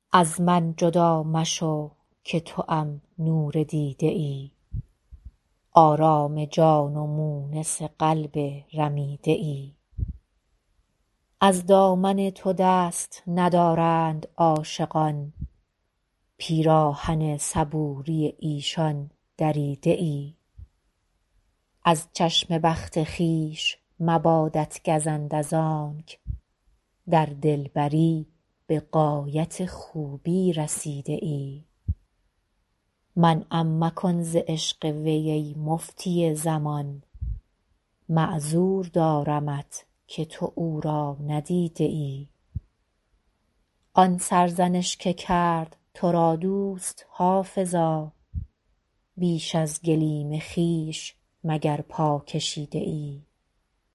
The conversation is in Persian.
از من جدا مشو که توام نور دیده ای، آرام جان و مونس قلب رمیده ای. از دامن تو دست ندارند عاشقان، پیراهن صبوری ایشان دریده ای. از چشم بخت خویش مبادت گزند از آنک، در دلبری به غایت خوبی رسیده ای. منعم مکن ز عشق وی ای مفتی زمان، معذور دارمت که تو او را ندیده ای. آن سرزنش که کرد تو را دوست حافظا، بیش از گلیم خویش مگر پا کشیده ای.